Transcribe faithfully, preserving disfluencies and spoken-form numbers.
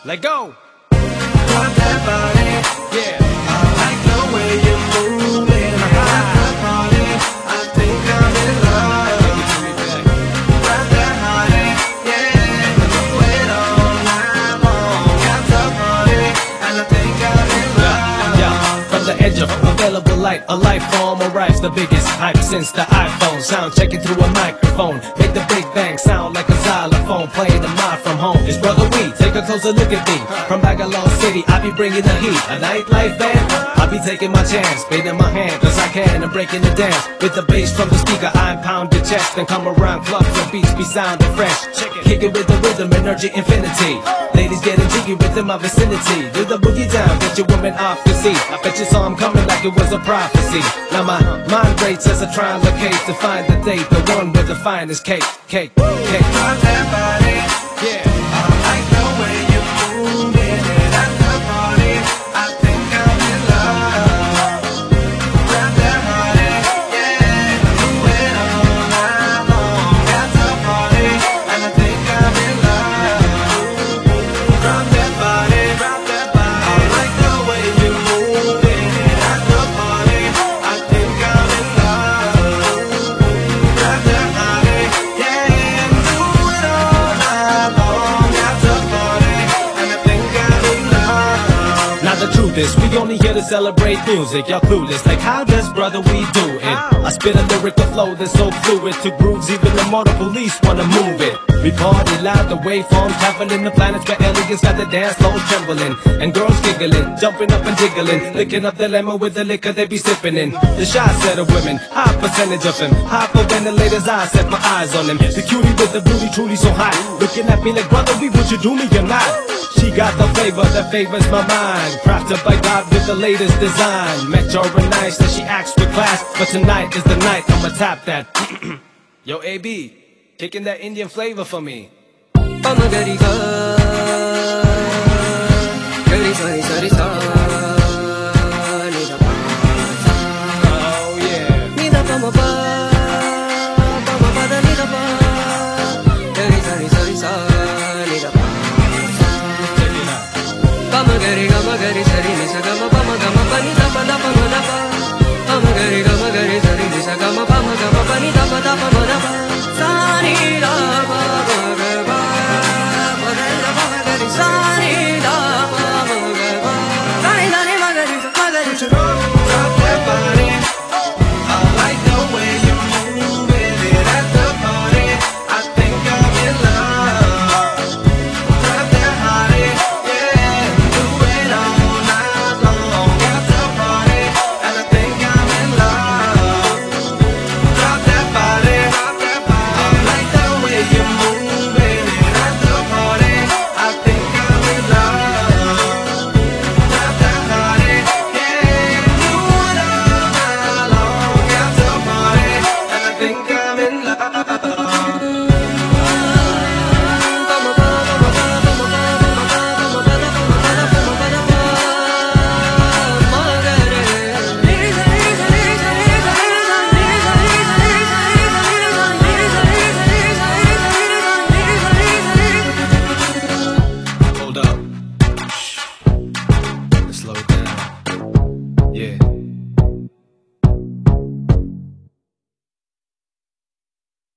Let go. Drop that body, Yeah. I like the way you're moving. Drop that body, I think I'm in love. Drop that body, yeah, do it all night long. Got the body, and I think I'm in love. Yeah, from the edge of available light, a life form arrives, the biggest hype since the iPhone. Sound checking through a microphone, make the Big Bang sound like a xylophone, playing the mod from home. It's Brother Weed, take a closer look at me. From Bangalore City, I be bringing the heat. A nightlife band, I be taking my chance, spinning my hand, cause I can, and breaking the dance. With the bass from the speaker, I pound the chest, and come around clubs where beats be sounding fresh. Kick it with the rhythm, energy infinity. Ladies getting jiggy within my vicinity. Do the boogie down, get your woman off your seat. I bet you saw him coming like it was a prophecy. Now my mind rates as I try and locate to find the date, the one with the finest cake, cake, cake. Drop that body, Yeah. I like the way you're moving. At the party, I think I'm in love. Drop that body, yeah, do it all night long. Got the party, and I think I'm in love. Drop that body, drop that body. I like the way you're moving. At the party, I think I'm in love. Drop that body, yeah, do it all night long. Got the party, and I think I'm in love. Now the truth is, we only here to celebrate music. Y'all clueless, like how does Brother We do it? I spit a lyrical flow that's so fluid to grooves, even the motor police wanna move it. We party loud, the waveforms traveling the planets where aliens got the dance floors trembling, and girls giggling, jumping up and jiggling, licking up the lemon with the liquor they be sipping in. The shy set of women, high percentage of them, hyperventilators, I set my eyes on them. The cutie with the booty truly so hot, looking at me like, brother, we would you do me or not? She got the flavor that favors my mind, crafted by God with the latest design. Met her and nice that she acts with class, but tonight is the night I'ma tap that. Yo, A B, kicking that Indian flavor for me. Come gari ga, gari sorry sorry sa, ni da pa sa, Oh yeah. ni da pa ma pa, pa ma pa da ni da pa, gari sorry sorry sa, ni da pa sa. Check it out. Come gari ga ma gari sorry.